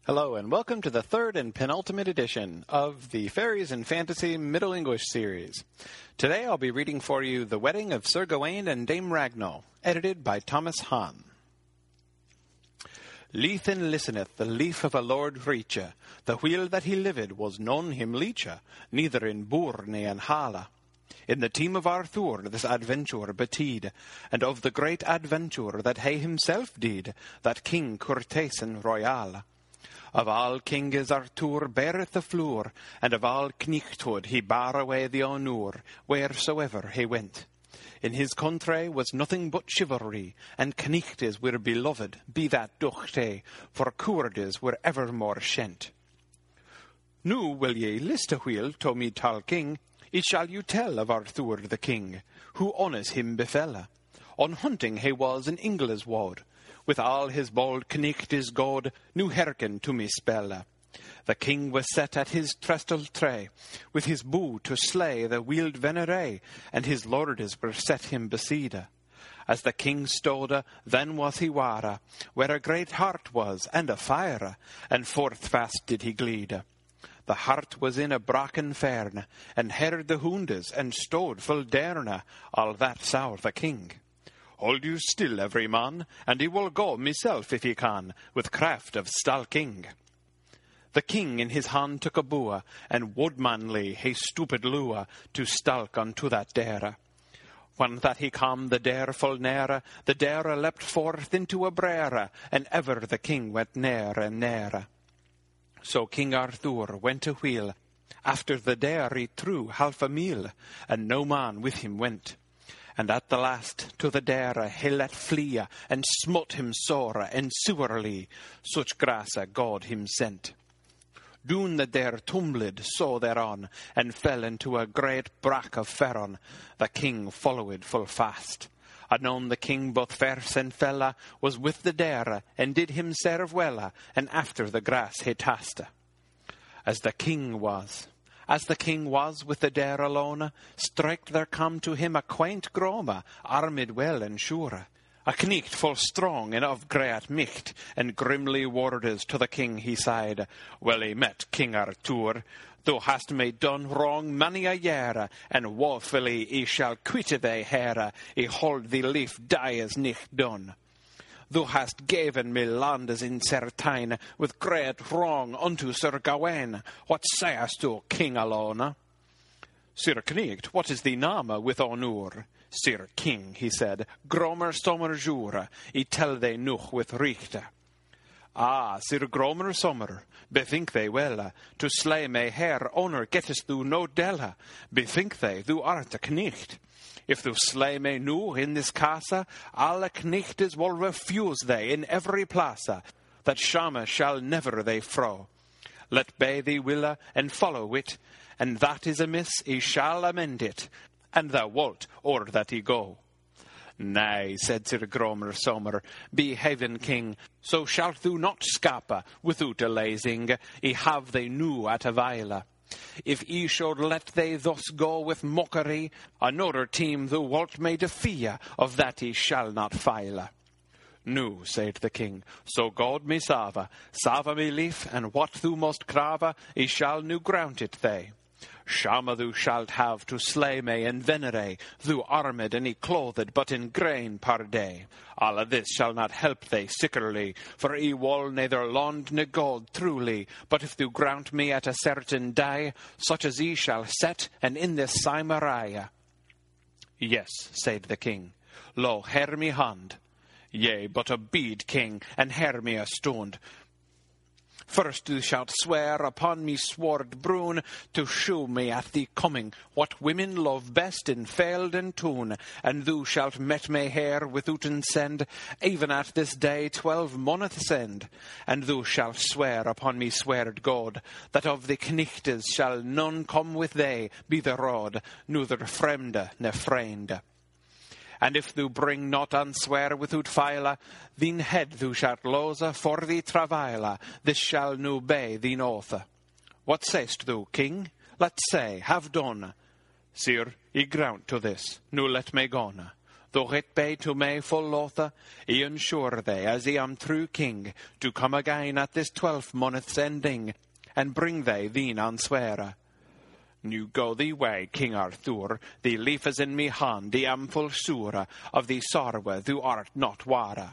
Hello, and welcome to the third and penultimate edition of the Fairies and Fantasy Middle English series. Today I'll be reading for you The Wedding of Sir Gawain and Dame Ragnall, edited by Thomas Hahn. Leithen listeneth the leaf of a lord reache, the wheel that he lived was none him leache, neither in boor ne in hala. In the team of Arthur this adventure betide, and of the great adventure that he himself did, that King Curtason Royal. Of all kinges Arthur beareth the floor, and of all knichthood he bar away the honour, wheresoever he went. In his country was nothing but chivalry, and knichtes were beloved, be that duchte, for courdes were evermore shent. Nu will ye list a wheel to me tall king, it shall you tell of Arthur the king, who honest him befell. On hunting he was in Ingles ward, with all his bold knichtes god, nu hearken to me spell. The king was set at his trestle tray, with his bow to slay the wild venere, and his lordes were set him beside. As the king stode, then was he ware, where a great hart was, and a fire, and forth fast did he glide. The hart was in a bracken fern, and heard the houndes, and stode full derne, all that saw the king. Hold you still, every man, and he will go myself if he can, with craft of stalking. The king in his hand took a bow, and woodmanly he stooped lure, to stalk unto that dare. When that he come the dare full nere, the dare leapt forth into a brere, and ever the king went near and nearer. So King Arthur went a wheel, after the dare he threw half a mile, and no man with him went. And at the last to the dare he let flee, and smote him sore and sewerly, such grace God him sent. Doon the dare tumbled so thereon, and fell into a great brack of ferron. The king followed full fast. Anon the king both fierce and fella was with the dare, and did him serve wella, and after the grass he taste. As the king was with the dare alone, straight there come to him a quaint groma, armed well and sure. A knicht full strong and of great micht, and grimly wardes to the king he sighed, Well he met, King Arthur, thou hast me done wrong many a year, and woefully he shall quit thy hair, he hold thee lief die as nicht done. Thou hast given me landes in certain, with great wrong unto Sir Gawain. What sayest thou, King alone? Sir Knight, what is thy name with honour? Sir King, he said, Gromer sommer jure, I tell thee noch with richte. Ah, Sir Gromer sommer, bethink thee well, to slay me hair honour gettest thou no della. Bethink thee, thou art a knicht. If thou slay me nu in this casa, alle knichtes will refuse thee in every plaza, that shame shall never they fro. Let be thee willa, and follow it, and that is amiss, he shall amend it, and thou wilt, or that he go. Nay, said Sir Gromer Sommer, be heaven king, so shalt thou not scapa, without a lazing, he have thee nu at a vile. If he should let they thus go with mockery, another team thou wilt may defy, of that he shall not fail. Nu, said the king, so God me save me lief, and what thou must crave, he shall nu grant it thee. Shame thou shalt have to slay me and venere, thou armed and he clothed but in grain per day. All of this shall not help thee sickerly, for he will neither lond ne gold truly, but if thou grant me at a certain day, such as he shall set, and in this Cimmeriah. Yes, said the king, lo, hear me hand. Yea, but abide, king, and hear me a stund. First thou shalt swear upon me sword brune, to shew me at thee coming what women love best in feld and tune, and thou shalt met me here withouten send, even at this day 12 months end. And thou shalt swear upon me sweared God, that of the knichtes shall none come with thee, be the rod, neither fremde ne friend. And if thou bring not answer without file, thine head thou shalt lose for thee travail, this shall nu be thine oath. What sayst thou, king? Let's say, have done. Sir, I grant to this, nu let me gone. Though it be to me full lotha, I ensure they, as I am true king, to come again at this 12 month's ending, and bring they thee on sweara. Nu go thee way, King Arthur, thee lief is in me hand, I am full sure of thee sorrow, thou art not wara.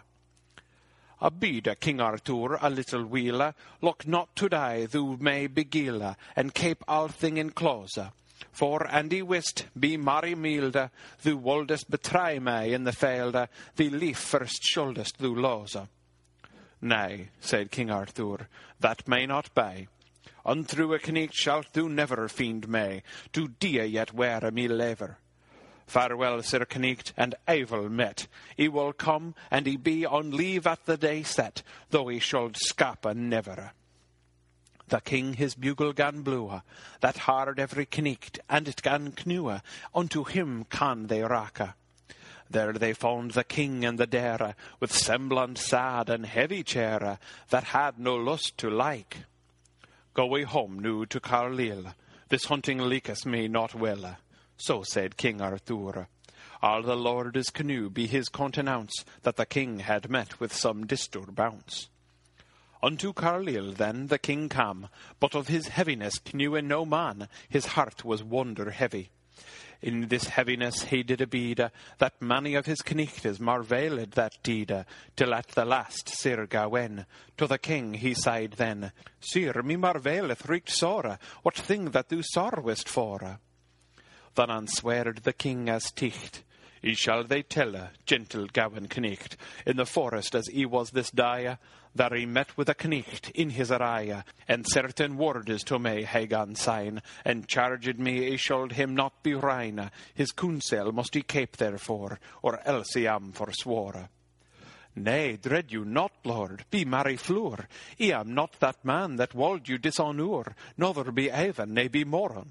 Abide, King Arthur, a little wheela, look not to die, thou may begila, and keep all thing in close. For, and I wist, be marry milde, thou woldest betray me in the fielde, thee lief first shouldest thou lose. Nay, said King Arthur, that may not be. Unthrough a knecht shalt thou never find me, to die yet wear me lever. Farewell, Sir Knecht, and evil met. I will come, and I be on leave at the day set, though I should scapa never. The king his bugle gan blewa, that hard every knecht, and it gan knewa, unto him can they raka. There they found the king and the dare, with semblant sad and heavy chair, that had no lust to like. Go we home now to Carlisle, this hunting liketh me not well. So said King Arthur. All the lord's canoe be his countenance, that the king had met with some disturbance. Unto Carlisle then the king came, but of his heaviness knew no man, his heart was wonder heavy. In this heaviness he did abide, that many of his knechtes marveled that deed, till at the last Sir Gawain, to the king he said then, Sir, me marveleth right sore, what thing that thou sorrowest for? Then answered the king as ticht, I shall they tell, gentle Gawain knecht, in the forest as I was this day, that I met with a knecht in his array, and certain words to me he gan sign, and charged me I should him not be rein, his counsel must he keep therefore, or else I am forswore. Nay, dread you not, lord, be marry floor, I am not that man that wold you dishonour, nother be even, ne be moron.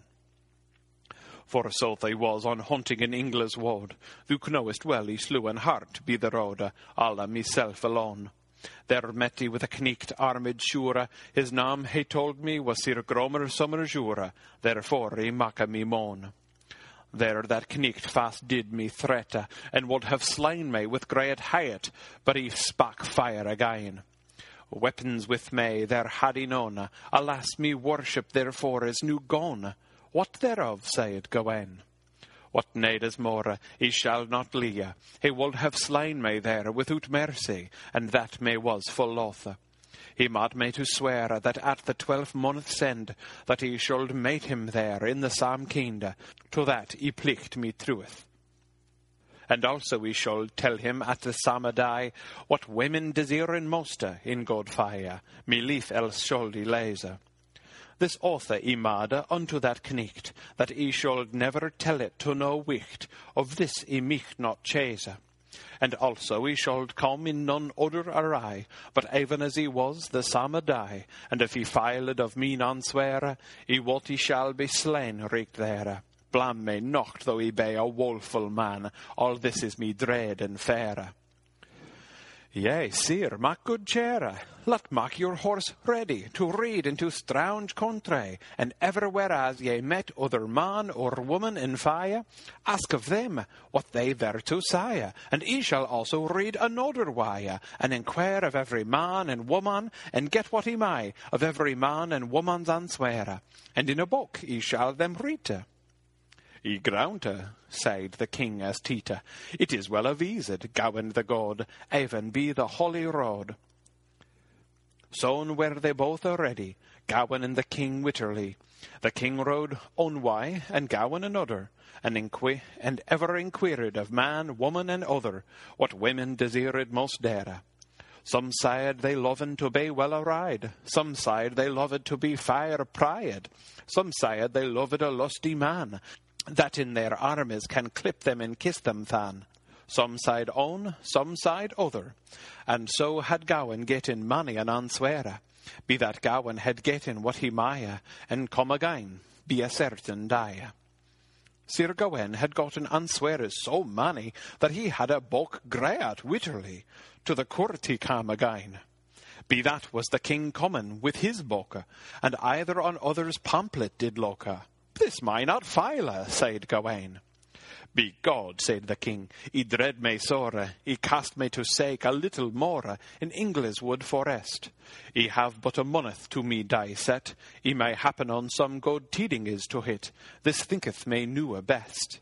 For so they was on hunting in England's wold, thou knowest well he slew an hart be the road, alla myself alone. There met he with a knecht armed sure, his name he told me was Sir Gromer Somerjure, therefore he maka me moan. There that knecht fast did me threat, and would have slain me with great height, but he spak fire again. Weapons with me there had he none, alas me worship therefore is now gone. What thereof, said Gawain? What need is more, he shall not lie. He would have slain me there without mercy, and that me was full loth. He made me to swear that at the 12 month's end, that he should meet him there in the same kind, to that he plicht me truth. And also he should tell him at the same day, what women desiren most in God fire, me lief else should he laise. This author he made unto that knecht, that he should never tell it to no wicht, of this he micht not chase. And also he should come in none other array, but even as he was the same day, and if he failed of me none swear, he wot he shall be slain right there. Blam me not, though he be a woeful man, all this is me dread and fair. Yea, sir, mak good cheer. Let mak your horse ready to ride into strange country, and everywhere as ye met other man or woman in fire, ask of them what they there to say, and ye shall also read another way, and inquire of every man and woman, and get what he may of every man and woman's answer, and in a book ye shall them read. I grant, said the king as Tita, it is well avised, Gawain the god, even be the holy road. So were they both ready, Gawain and the king witterly. The king rode one way, and Gawain another, and ever inquired of man, woman, and other, what women desired most dare. Some said they loved to be well arrayed, some said they loved to be fair pried, some said they loved a lusty man, that in their armies can clip them and kiss them than. Some side own, some side other. And so had Gawain getten many an answer, be that Gawain had getten what he might, and come again, be a certain day. Sir Gawain had gotten answers so many, that he had a book great witterly, to the court he came again. Be that was the king common with his book, and either on other's pamphlet did look. This may not fail, said Gawain. Be God, said the king, I dread me sore, I cast me to sake a little more in England's wood forest. I have but a month to me die set, I may happen on some good tiding is to hit, this thinketh me newe best.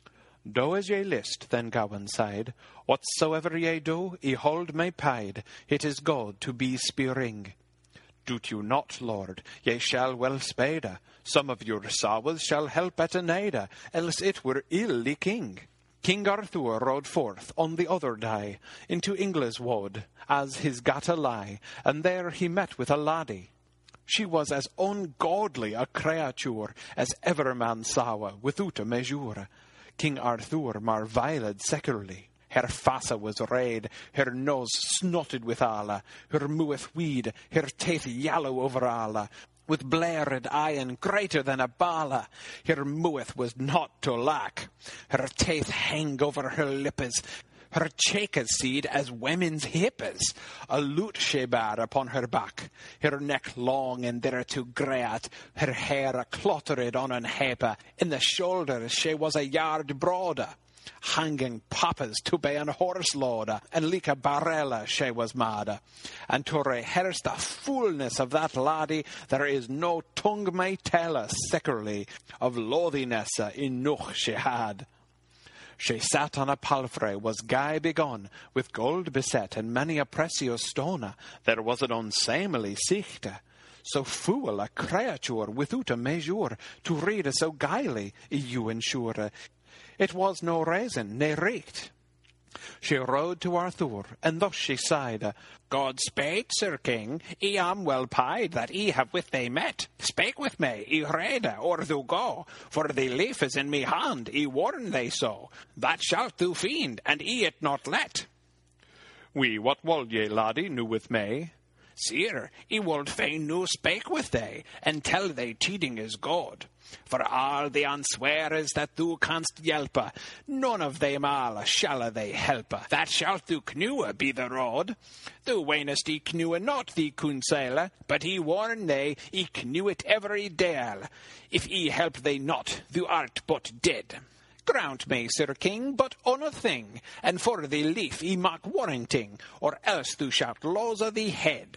Do as ye list, then Gawain sighed, whatsoever ye do, I hold my pide, it is God to be spearing. Do't you not, Lord, ye shall well spade, some of your sorrows shall help at a nade, else it were ill the king. King Arthur rode forth on the other day into England's wood, as his gatta lie, and there he met with a laddie. She was as ungodly a creature as ever man saw, without a measure. King Arthur marveled securely. Her face was red, her nose snotted with alla, her mouth weed, her teeth yellow over alla, with blared iron greater than a balla. Her mouth was not to lack, her teeth hang over her lippes, her cheekes seed as women's hippes. A lute she bare upon her back, her neck long and thereto great, her hair a clottered on an hepe, in the shoulders she was a yard broader. Hanging papas to be an horse loader, and like a barella she was mad. And to rehearse the fullness of that laddie, there is no tongue may tell us securely of loathiness enough she had. She sat on a palfrey, was gay begun, with gold beset, and many a precious stone. There was an unseemly sight. So fool a creature without a measure, to read so gaily, you ensure. It was no reason, ne recht. She rode to Arthur, and thus she sighed, God spake, Sir King, I am well pied that I have with thee met. Spake with me, I rede, or thou go, for the leaf is in me hand, I warn thee so. That shalt thou find, and I it not let. What wold ye, laddie, nu with me? Sire, I wold fain nu spake with thee, and tell thee tiding is good. For all the answeres that thou canst yelpe, none of them all shall they help. That shalt thou canoe be the road. Thou weenest I canoe not the counsel, but I warn thee, I canoe it every dale. If I help thee not, thou art but dead. Grant me, Sir King, but on a thing, and for the leaf I mak warranting, or else thou shalt lose thee head.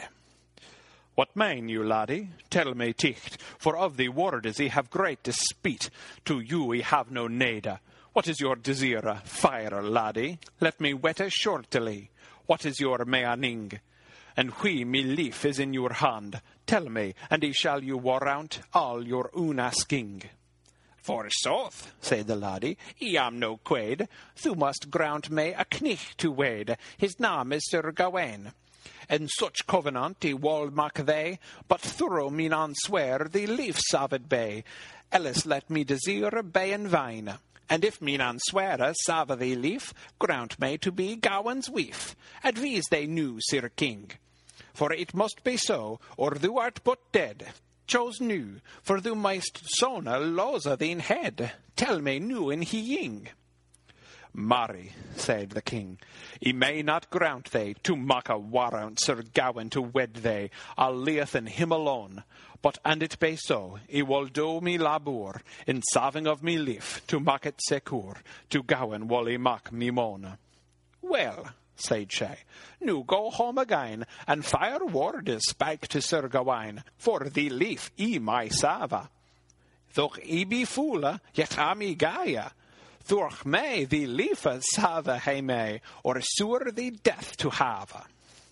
What mean you, laddie? Tell me ticht, for of the words I have great despite. To you I have no need. What is your desire? Fire, laddie. Let me wette shortly. What is your meaning? And whe me leaf is in your hand. Tell me, and I shall you warrant all your own asking. Forsooth, said the laddie, I am no quaid. Thou must grant me a knecht to wade. His name is Sir Gawain. And such covenant I wold mak they, but thorough me non swear the leaf saved be. Else let me desire be in vain. And if me non swear save the leaf, grant me to be Gawain's wife. Advise they new, Sir King. For it must be so, or thou art but dead. Chose new, for thou mayst sooner lose thine head. Tell me new in he ying. Marry, said the king, I may not grant thee to mak a warrant Sir Gawain to wed thee, I'll leeth in him alone. But and it be so, I will do me labour, in saving of me leaf, to mak it secure, to Gawain will I mak me moan. Well, said she, nu go home again, and fire words spake to Sir Gawain, for the leaf I may save. Though I be fool, yet am I gaya. Thorch me the leaf save he may, or sure the death to have.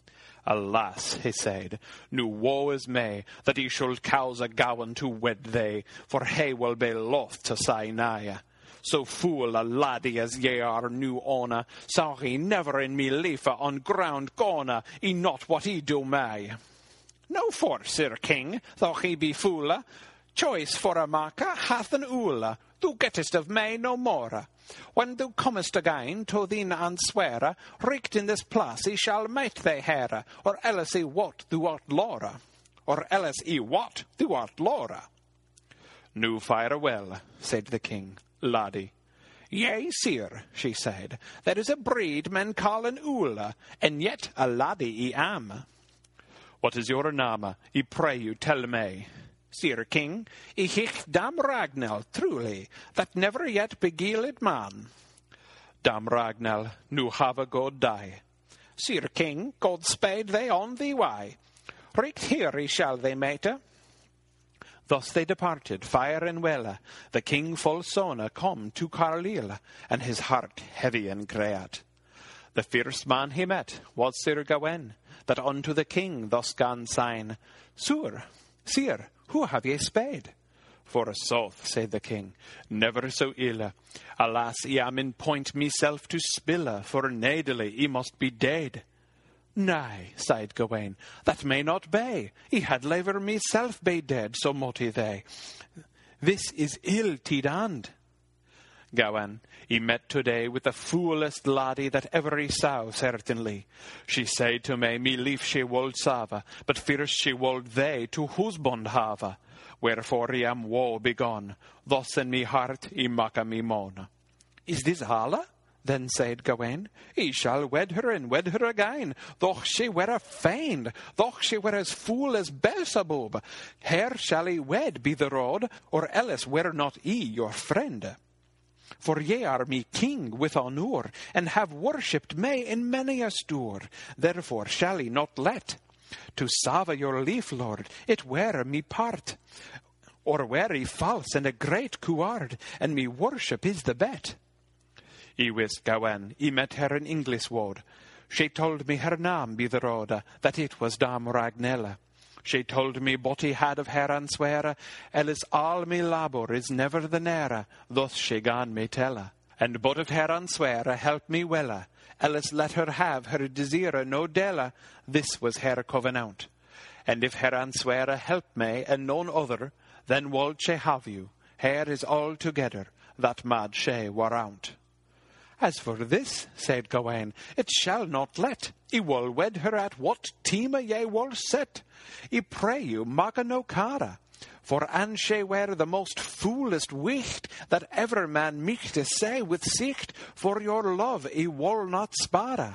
Alas, he said, nu woe is me, that he should cause a Gawain to wed thee, for he will be loth to say nay. So fool a laddie as ye are nu owner, saw he never in me leaf on ground gona, I not what he do may. No for, Sir King, though he be fool, choice for a maka hath an ool, thou gettest of me no more. When thou comest again to thine answear, richt in this place he shall meet thy hair, or else I wot thou art Laura, or else I wot thou art Laura. Nu fire well, said the king, laddie. Yea, sir, she said, there is a breed men call an ool, and yet a laddie I am. What is your name? I pray you tell me. Sir King, I hich Dam Ragnell, truly, that never yet beguiled man. Dam Ragnell, nu have a god die. Sir King, God spade they on thee why. Right here shall they mate. Thus they departed, fire and well. The king full sona come to Carlisle, and his heart heavy and great. The fierce man he met was Sir Gawain, that unto the king thus gan sign, Sir, who have ye spade? For sooth, said the king, never so ill. Alas, I am in point myself to spill, for nadely I must be dead. Nay, sighed Gawain, that may not be. I had liever myself be dead, so mutty they. This is ill tidand. Gawain, he met today with the foolest laddie that ever he saw, certainly. She said to me lief she wold save, but fierce she wold they to husband have. Wherefore I am woe begone, thus in me heart I maka me moan. Is this alla? Then said Gawain, he shall wed her and wed her again, though she were a fiend, though she were as fool as Beelzebub. Her shall he wed, be the road, or else were not he your friend. For ye are me king with honour, and have worshipped me in many a stour, therefore shall he not let. To save your lief, lord, it were me part. Or were he false and a great coward, and me worship is the bet. I wist Gawain, I met her in English word. She told me her name be the road, that it was Dam Ragnell. She told me but he had of her and swear, else all me labour is never the nearer, thus she gan me tell. And but of her and swear, help me well, else let her have her desire no della, this was her covenant. And if her and swear help me and none other, then wold she have you, her is altogether, that mad she warrant. As for this, said Gawain, it shall not let. I will wed her at what time ye will set. I pray you, maga no cara. For an she were the most foolest wicht that ever man michte say with sicht, for your love I will not spare.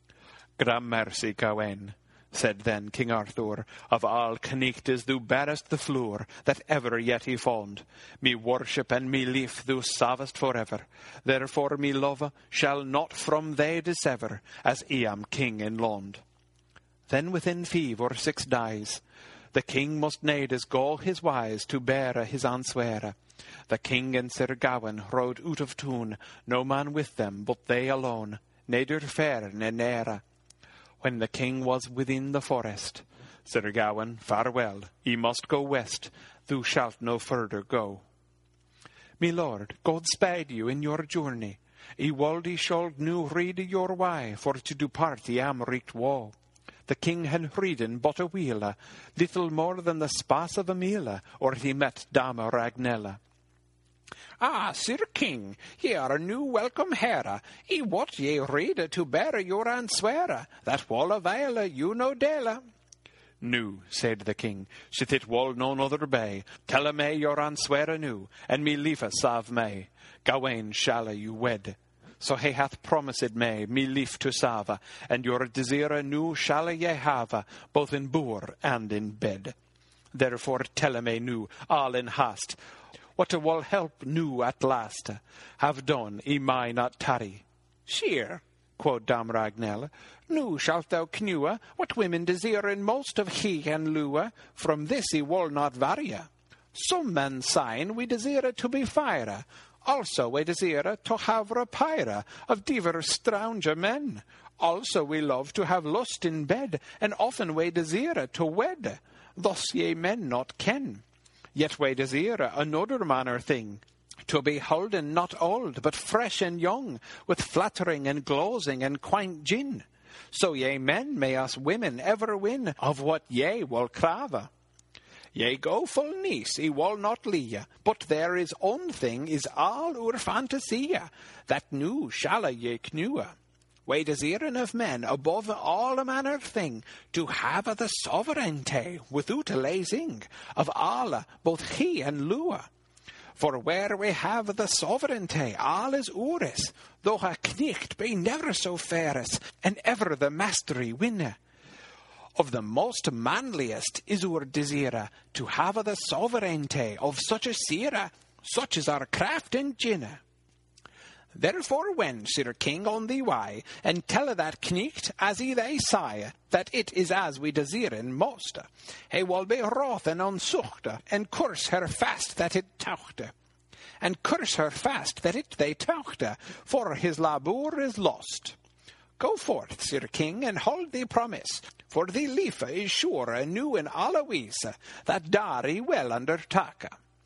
Gramercy, Gawain, said then King Arthur, of all knightes thou bearest the floor that ever yet he found. Me worship and me lief thou savest forever. Therefore me love shall not from thee dissever, as I am king in Lond. Then within 5 or 6 days, the king must needes go his wise to bear his answere. The king and Sir Gawain rode out of town, no man with them but they alone, neider fair ne near. When the king was within the forest, Sir Gawain, farewell, ye must go west, thou shalt no further go. Me lord, God spade you in your journey. I wold ye should nu read your way, for to depart ye am right woe. The king had ridden but a wheel, little more than the space of a meal, or he met Dame Ragnell. Ah, Sir King, ye are new welcome here. I wot ye rede to bear your answere, that will avail you no dele. Nu, said the king, sith it will none other be, tell me your answere nu, and me lief save me. Gawain shall you wed. So he hath promised me lief to save, and your desire nu shall ye have, both in boor and in bed. Therefore tell me nu, all in haste, what will help nu at last. Have done, I may not tarry. Sheer, quoth Dame Ragnell, nu shalt thou knew what women desire in most of he and lue, from this I will not vary. Some men sign we desire to be fire, also we desire to have rapire of divers stranger men. Also we love to have lust in bed, and often we desire to wed. Thus ye men not ken. Yet we desire another manner thing, to be holden not old, but fresh and young, with flattering and glozing and quaint gin. So ye men may us women ever win of what ye will crave. Ye go full niece, I will not lie, but there is one thing is all our fantasie, that nu shall ye knew. We desiren of men above all manner thing to have the sovereignty without lazing of all, both he and lue. For where we have the sovereignty, all is ours, though a knecht be never so fairest, and ever the mastery winne. Of the most manliest is our desire to have the sovereignty of such a sire, such is our craft and gin. Therefore wend, Sir King, on thee way, and tell that knecht, as he they say, that it is as we desiren most. He will be wroth and unsuchte, and curse her fast that it tauchte. And curse her fast that it they tauchte, for his labour is lost. Go forth, Sir King, and hold thee promise, for thee lief is sure and new and always, that Dari well undertake.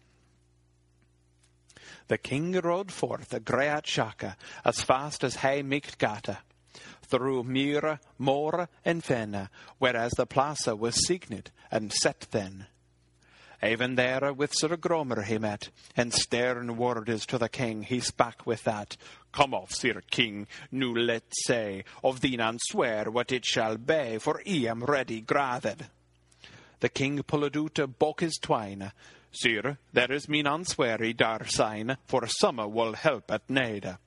The king rode forth a great shaka, as fast as he might gata, through Mira, Moor, and Fenna, whereas the plaza was signet and set then. Even there with Sir Gromer he met, and stern words to the king he spake with that. Come off, Sir King, nu let's say, of thee and swear what it shall be, for I am ready gravid. The king pulled out a book his twine. Sir, there is me answer I dar sign, for summer will help at need.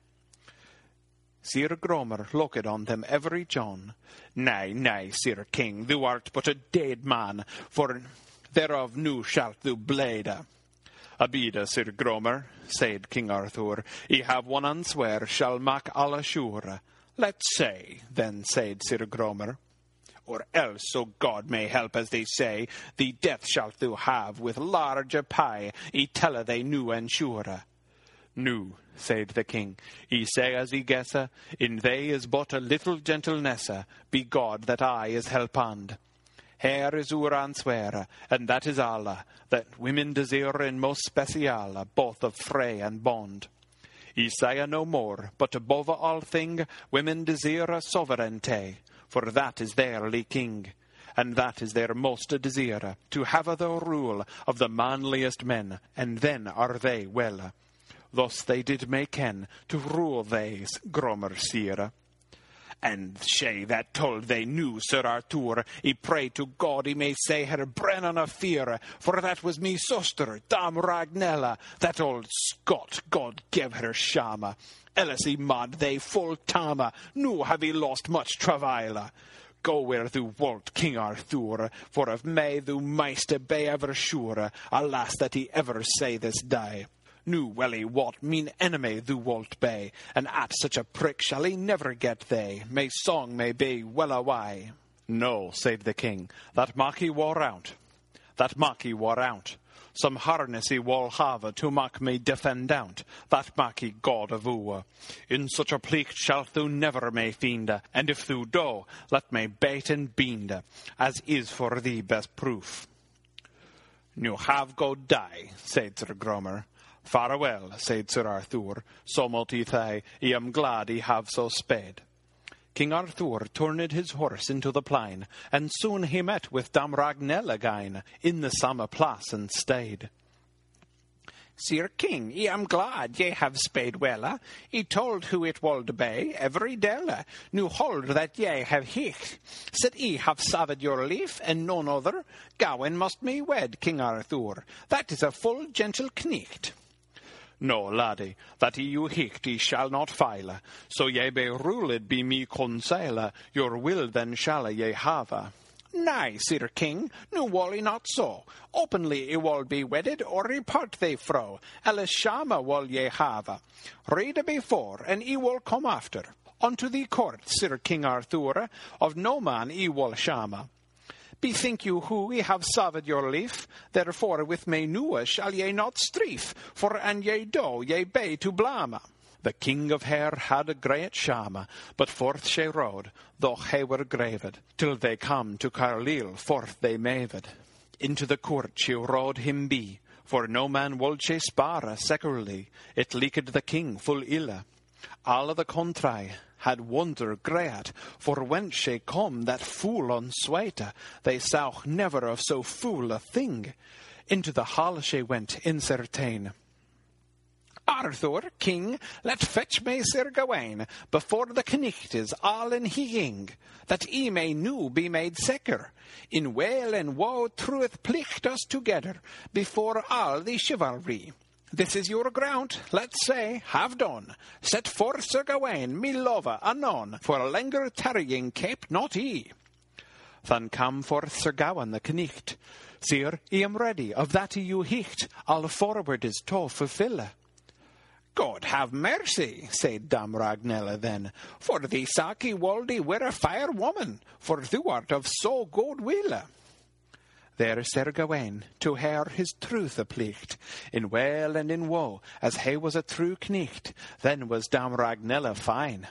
Sir Gromer looked on them every John. Nay, nay, Sir King, thou art but a dead man, for thereof nu shalt thou blade. Abida, Sir Gromer, said King Arthur, I have one answer shall mak alla sure. Let's say, then said Sir Gromer. Or else, so God may help, as they say, the death shalt thou have with large pie, I tell they nu and sure. Nu, said the king, I say as I guessa, in they is but a little gentleness, be God that I is helpand. Here is our answer, and that is alla, that women desire in most special, both of fray and bond. I say no more, but above all thing, women desire sovereignty, for that is their king, and that is their most desire, to have the rule of the manliest men, and then are they well. Thus they did make ken to rule these, Gromer sire. And she that told they knew Sir Arthur, I pray to God he may say her brennan of fear, for that was me sister, Dame Ragnella, that old Scot, God give her shama. Else I mad they full tama, nu have I lost much travail. Go where thou wilt, King Arthur, for of me thou mayst be ever sure, alas that he ever say this day. Nu well I wot mean enemy thou wilt be, and at such a prick shall I never get thee, may song may be well away. No, said the king, that Maki wore out. That Maki wore out. Some harness he will have to mak me defend out, that Maki God of Ua. In such a plicht shalt thou never may find, and if thou do, let me bait and bind, as is for thee best proof. Nu have go die, said Sir Gromer. Farewell, said Sir Arthur, so multi I am glad he have so sped. King Arthur turned his horse into the plain, and soon he met with Dame Ragnell again, in the same place and stayed. Sir King, I am glad ye have sped well. I told who it would be every day. Nu hold that ye have hicht, said I have saved your life, and none other. Gawain must me wed, King Arthur. That is a full gentle knecht. No, laddie, that you hicht ye shall not fail, so ye be ruled be me conseil, your will then shall ye have. Nay, Sir King, nu will I not so. Openly I will be wedded, or repart they fro, else shama will ye have. Read before, and I will come after. Unto the court, Sir King Arthur, of no man I will shama. Bethink you who ye have saved your life, therefore with me nua shall ye not strife, for an ye do ye be to blame. The king of Hare had a great shame, but forth she rode, though he were graved, till they come to Carlisle, forth they maved. Into the court she rode him be, for no man would she spare securely, it leaked the king full ill. All the country had wonder great, for whence she come that fool unsweet, they saw never of so fool a thing. Into the hall she went incertain. Arthur, king, let fetch me Sir Gawain, before the knecht is all in heing, that he may nu be made secure. In wail and woe truth plicht us together, before all the chivalry. This is your ground, let's say, have done. Set forth Sir Gawain, me lover, anon, for longer tarrying kept not he. Then cam forth Sir Gawain the Knicht. Sir, I am ready, of that you hecht, all forward is to fulfill. God have mercy, said Dame Ragnella then, for thee Saki Waldy were a fair woman, for thou art of so good will. There Sir Gawain to her his truth applicht, in well and in woe, as he was a true knicht, then was Dame Ragnella fine.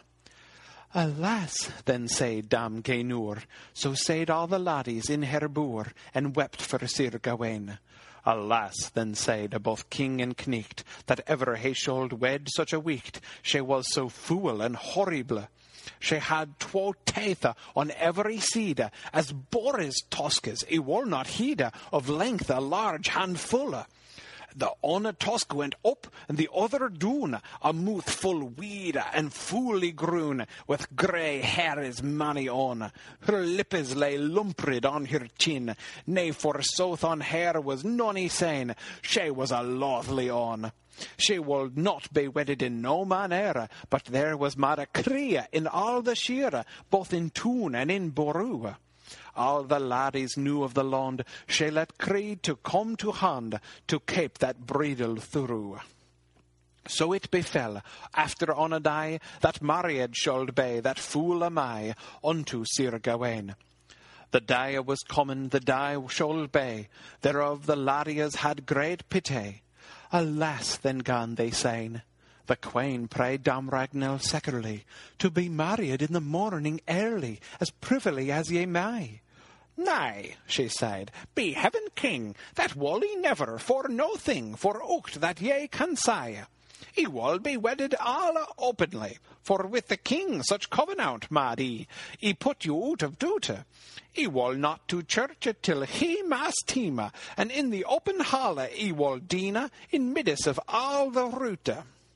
Alas, then said Dame Gainur, so said all the laddies in her boor, and wept for Sir Gawain. Alas, then said both king and knicht, that ever he should wed such a wicht, she was so fool and horrible. She had 2 teeth on every side, as boar's tusks, I will not heed, of length a large handful. The one tusk went up, and the other down, a mouth full weed and fully grown, with grey hair as many on. Her lippes lay lumpred on her chin, nay forsooth on hair was none sane, she was a loathly on. She would not be wedded in no manner, but there was mad a crea in all the shire, both in Toon and in Boru. All the laddies knew of the lond, she let creed to come to hand, to keep that bridal through. So it befell, after on a day, that married should be that fool am I, unto Sir Gawain. The day was common, the day should be, thereof the laddies had great pity. Alas, then gan they saying, the queen prayed Dame Ragnell secretly, to be married in the morning early, as privily as ye may. Nay, she said, be heaven king, that will I never, for no thing, for aught that ye can say. I will be wedded all openly, for with the king such covenant mad I put you out of doubt. I will not to church till he mass team, and in the open hall I will dine, in midst of all the route.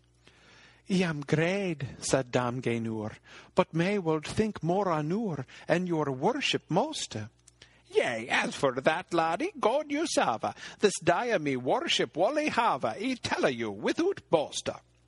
I am great, said Dame Gainur, but may would think more on and your worship most. Yea, as for that, laddie, God you save, this day me worship will I have, I tell you, without boast.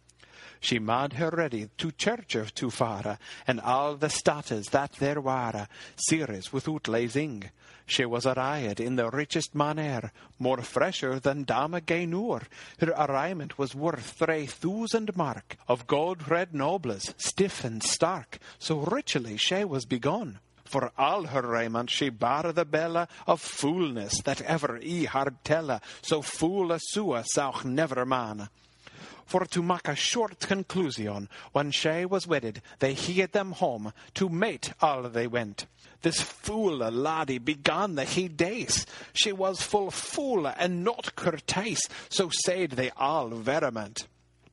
She made her ready to church to fare, and all the states that there were, serious without lazing. She was arrayed in the richest manner, more fresher than Dame Gainur. Her arrayment was worth 3,000 mark, of gold red nobles, stiff and stark, so richly she was begun. For all her raiment she bare the bella of foolness that ever I hard tella, so fool a sua sauch never man. For to make a short conclusion, when she was wedded, they hied them home, to mate all they went. This fool laddie began the he days, she was full fool and not courteous, so said they all veriment.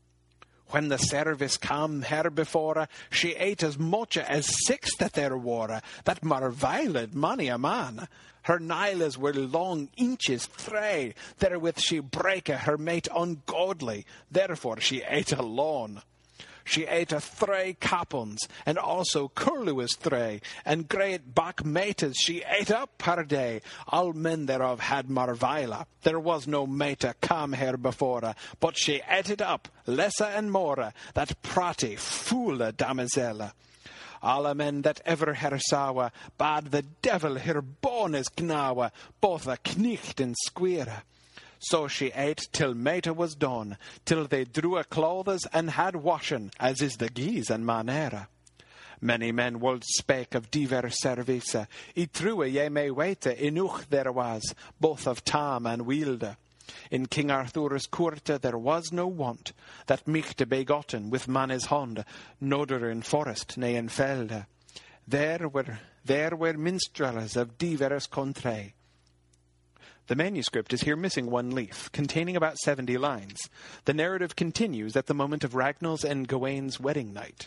When the service came her before, she ate as much as 6 that there were, that marveled many a man. Her nails were long inches 3, therewith she brake her mate ungodly, therefore she ate alone. She ate 3 capons, and also curlews 3, and great back mates she ate up per day. All men thereof had marvila. There was no mate come here before, but she ate it up, lesser and more, that pratty, fool damosel. Alle men that ever her saw, bad the devil her bones gnaw, both a knicht and squire. So she ate till mate was done, till they drew a clothes and had washen, as is the guise and manera. Many men would spake of divers service, I true ye may wait, enough there was, both of time and wielde. In King Arthur's court there was no want, that michte be gotten with man's hand, noder in forest ne in felde. There were minstrels of divers country. The manuscript is here missing 1 leaf, containing about 70 lines. The narrative continues at the moment of Ragnall's and Gawain's wedding night.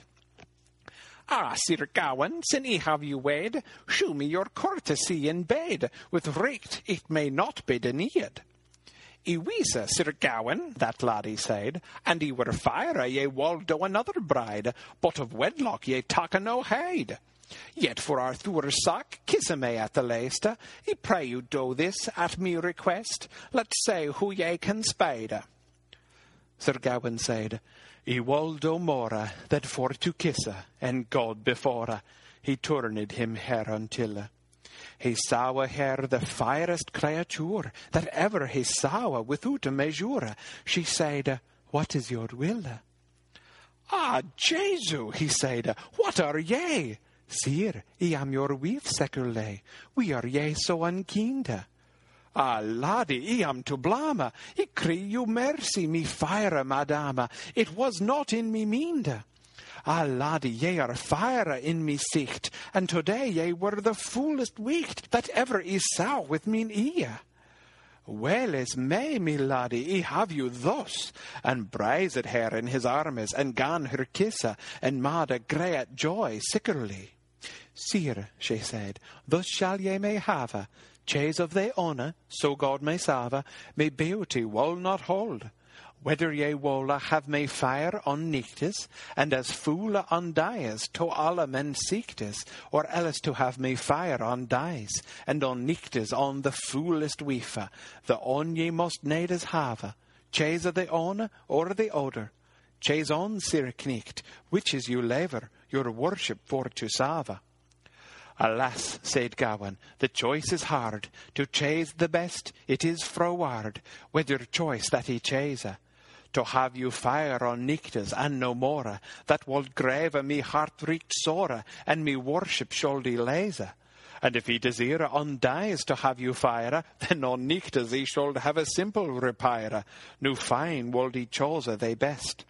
Ah, Sir Gawain, sin I have you wed, shew me your courtesy in bed, with right it may not be denied. I wise, Sir Gawain, that laddie said, and I were fire ye wold do another bride, but of wedlock ye take no heed. Yet for Arthur's sake, kiss me at the least. I pray you do this at me request. Let's say who ye can spade. Sir Gawain said, I will do more than for to kiss, and God before. He turned him her until. He saw her the fairest creature that ever he saw without a measure. She said, "What is your will?" "Ah, Jesu," he said, "what are ye?" "Sire, I am your wife securely. We are ye so unkind." "Ah, laddie, I am to blame. I cry you mercy, me fire, madame. It was not in me mind." "Ah, laddie, ye are fire in me sicht, and today ye were the fullest wicht that ever I saw with mine ear." "Well is me laddie, I have you thus," and braised her in his arms, and gan her kisse, and made a great joy securely. "Sire," she said, "thus shall ye me have. Chase of thy honour, so God may save, my beauty will not hold. Whether ye wolle have me fire on nichtes, and as fool on dies, to alle men siechtes, or else to have me fire on dies, and on nichtes on the foolest wife, the on ye must nedes have. Chase the honour or the odor. Chase on, Sir Knecht, which is you lever, your worship for to save." "Alas," said Gawain, "the choice is hard. To chase the best, it is froward, whether choice that he chase. To have you fire on nichtes and no more, that wold grave me heart reeked sore, and me worship should he lase. And if he desire on dies to have you fire, then on nichtes he should have a simple repaire. No fine wold he chose they best.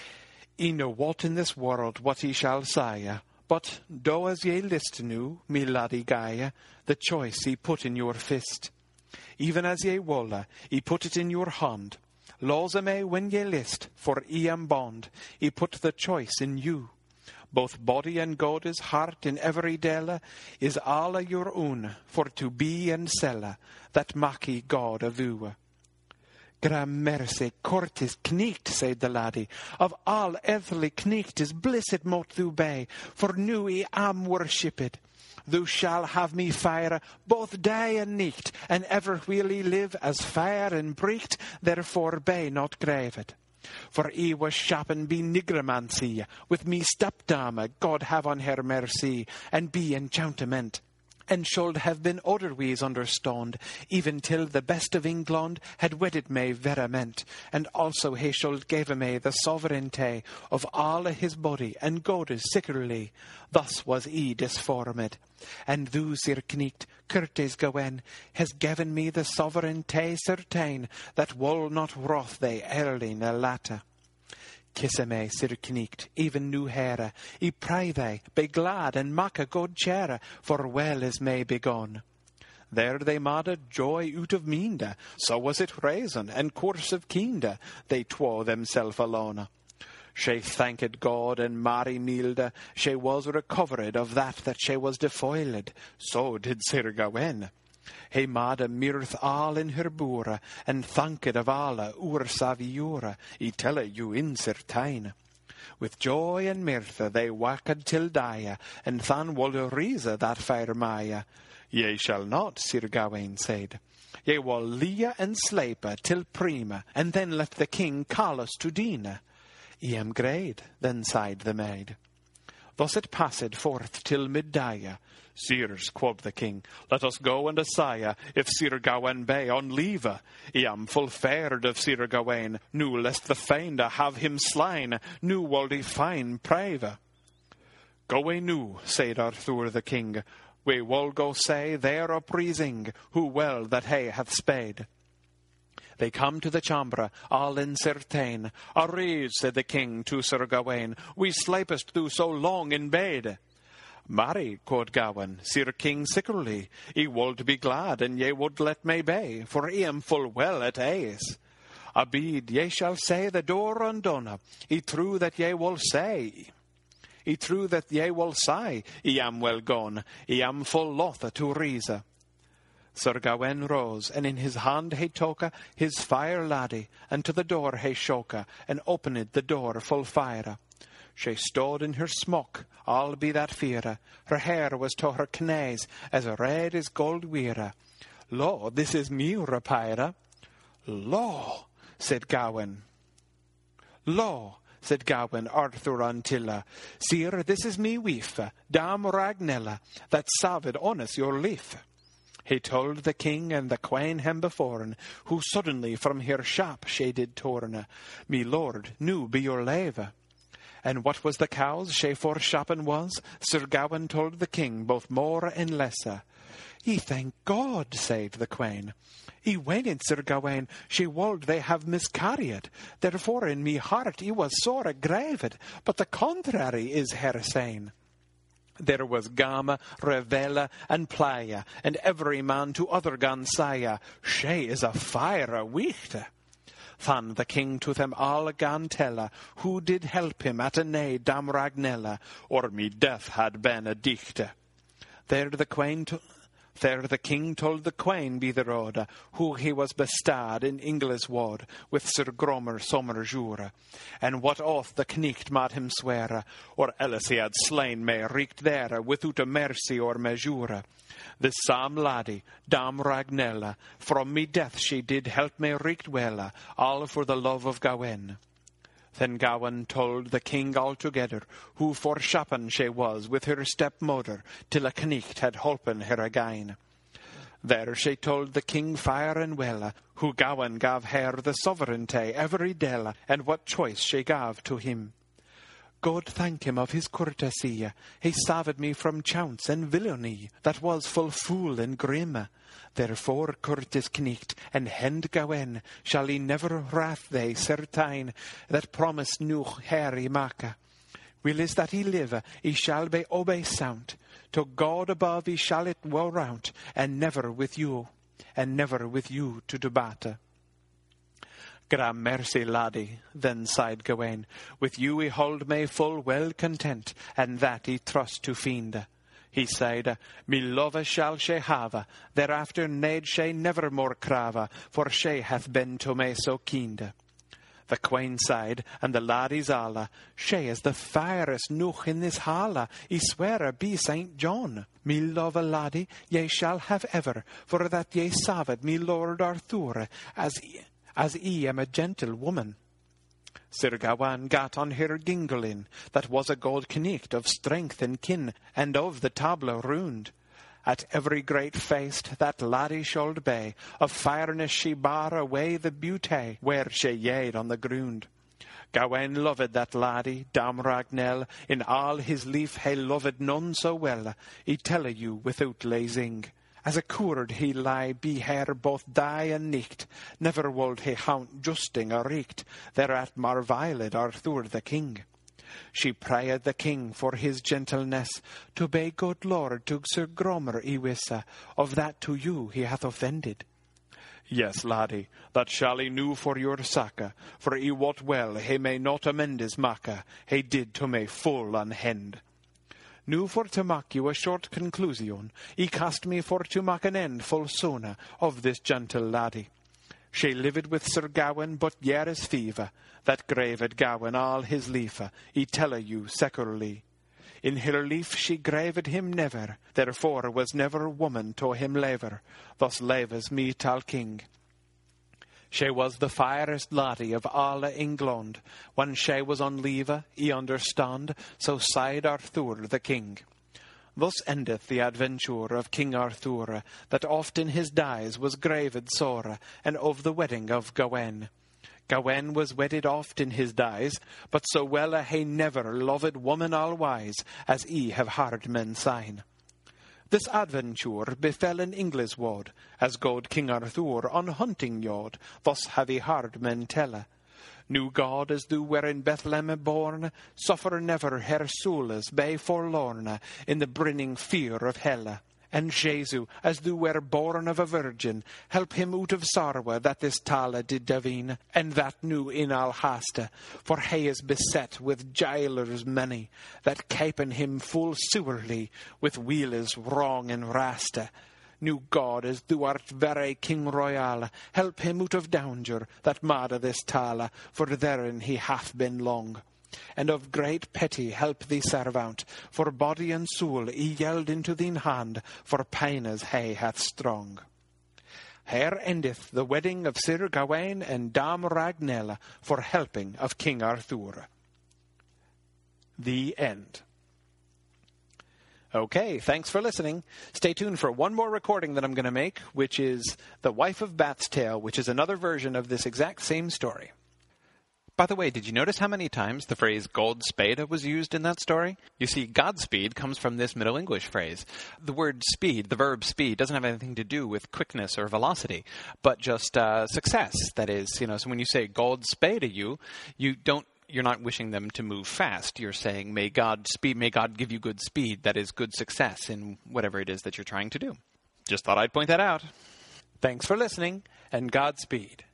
I know what in this world what he shall say. But do as ye list nu, me laddie Gaia, the choice he put in your fist. Even as ye wolle, he put it in your hand. Lose me when ye list, for I am bond. He put the choice in you. Both body and God's heart in every dele is alle your own, for to be and sell, that maki God of you. "Gra mercy, Cortis knecht," said the laddie, "of all earthly knecht is blessed mote thou be, for nu I am worshipped. Thou shall have me fire both day and nicht, and ever will I live as fair and bricht, therefore be not graved. For I was shapen be nigromancy, with me stepdame, God have on her mercy, and be enchantment. And should have been otherwise understood, even till the best of England had wedded me verament, and also he should give me the sovereignty of all his body, and God securely. Thus was I disformed. And thou, Sir Knecht, Curtis Gawain, has given me the sovereignty certain, that will not wrath they early ne latter. Kiss me, Sir Knecht, even nu here. I pray thee, be glad and mak a good cheer, for well is me begone. There they made a joy out of minde, so was it reason and course of kinde, they twa themself alone. She thanked God and Mary kneeled, she was recovered of that she was defoiled, so did Sir Gawain. He made a mirth all in her boere, and thanked of alle oer saviore, I tell you in certain. With joy and mirth they wakked till die, and than wolde rise that fair Maya. Ye shall not, Sir Gawain said. Ye will lie and sleep till prima, and then let the king call us to dine. I am great, then sighed the maid. Thus it passed forth till midday. Sirs, quoth the king, let us go and assay if Sir Gawain be on leave. I am full fared of Sir Gawain, nu lest the fiend have him slain, nu wold he fine prave. Go we nu, said Arthur the king, we will go say there uprising, who well that he hath sped. They come to the chamber, all in certain. Arise, said the king to Sir Gawain, we sleepest thou so long in bed. Marry, quoth Gawain, Sir King securely, I would be glad, and ye would let me be, for I am full well at ease. Abide, ye shall say the door undone, I true that ye will say. I true that ye will say, I am well gone, I am full loth to rise. Sir Gawain rose, and in his hand he took his fire laddie, and to the door he shook, and opened the door full fire. She stood in her smock, all be that fear. Her hair was to her knees, as red as gold weir. Lo, this is me repaire. Lo, said Gawain. Lo, said Gawain Arthur untilla. Sire, this is me wife, Dame Ragnella, that saved honest your life. He told the king and the queen him beforn, who suddenly from her shop she did torn. Me lord, nu be your lave. And what was the cause she for shopping was? Sir Gawain told the king both more and lesser. Ye thank God, said the queen. He weened, Sir Gawain, she wold they have miscarried. Therefore in me heart he was sore aggraved, but the contrary is her saying. There was Gama, Revella, and Playa, and every man to other gansaya. She is a fire wichte. Than the king to them all gan tella, who did help him at a nay Dame Ragnella, or me death had been a dichte. There the king told the queen be the road, who he was bestad in Ingles ward, with Sir Gromer sommer jure, and what oath the knecht mad him swear, or else he had slain me richt there, without a mercy or measure. This same laddie, Dame Ragnella, from me death she did help me richt well, all for the love of Gawain. Then Gawain told the king altogether, who for shopping she was with her stepmother, till a knecht had holpen her again. There she told the king fair and well, who Gawain gave her the sovereignty every day, and what choice she gave to him. God thank him of his courtesy, he saved me from chance and villainy, that was full fool and grim. Therefore, courteous knecht, and hend Gawain, shall he never wrath they certain, that promise nu Harry make. Will is that he live, he shall be obey sound. To God above he shall it woe round, and never with you to debate. Gra mercy, laddie, then sighed Gawain, with you he hold me full well content, and that he trust to fiend. He said, me love shall she have, thereafter need she never more crave, for she hath been to me so kind. The queen sighed, and the laddies alla, she is the fairest nooch in this hall, I swear be Saint John. Me love a laddie ye shall have ever, for that ye saved me Lord Arthur, as I am a gentle woman. Sir Gawain gat on her gingolin, that was a gold knecht of strength and kin, and of the table round. At every great feast that laddie should be, of fireness she bar away the beauty, where she yade on the ground. Gawain loved that laddie, Dame Ragnell, in all his life he loved none so well, I tell you without lazing. As a courd he lie be her both day and nicht, never wold he haunt justing or richt, thereat marviled Arthur the king. She prayed the king for his gentleness, to be good lord to Sir Gromer I wissa, of that to you he hath offended. Yes, laddie, that shall he nu for your sake, for I wot well he may not amend his make, he did to me full unhend. Nu for to make you a short conclusion, I cast me for to make an end full sooner of this gentle laddie. She lived with Sir Gawain but years fever, that graved Gawain all his life, I tell you securely. In her life she graved him never, therefore was never woman to him lever, thus leves me tal king. She was the fairest laddie of all England, when she was on leave, I understand, so sighed Arthur the king. Thus endeth the adventure of King Arthur, that oft in his days was graved sore, and of the wedding of Gawain. Gawain was wedded oft in his days, but so well he never loved woman all-wise, as I have heard men sign. This adventure befell in Ingleswood, as God King Arthur on hunting yard, thus have I heard men tell. Nu God, as thou were in Bethlehem born, suffer never her souls be forlorn, in the brining fear of hell. And Jesu, as thou were born of a virgin, help him out of sorrow that this tale did davine, and that nu in all haste, for he is beset with jailers many, that capen him full sewerly with wheels wrong and raste. Nu God, as thou art very King Royal, help him out of danger that made this tale, for therein he hath been long. And of great pity help thee servant, for body and soul I yelled into thine hand, for pain as he hath strong. Here endeth the wedding of Sir Gawain and Dame Ragnella, for helping of King Arthur. The end. Okay, thanks for listening. Stay tuned for one more recording that I'm going to make, which is The Wife of Bat's Tale, which is another version of this exact same story. By the way, did you notice how many times the phrase "God spade" was used in that story? You see, Godspeed comes from this Middle English phrase. The word speed, the verb speed, doesn't have anything to do with quickness or velocity, but just success. That is, so when you say "God spade" to you, you're not wishing them to move fast. You're saying, may God give you good speed, that is, good success in whatever it is that you're trying to do. Just thought I'd point that out. Thanks for listening, and Godspeed.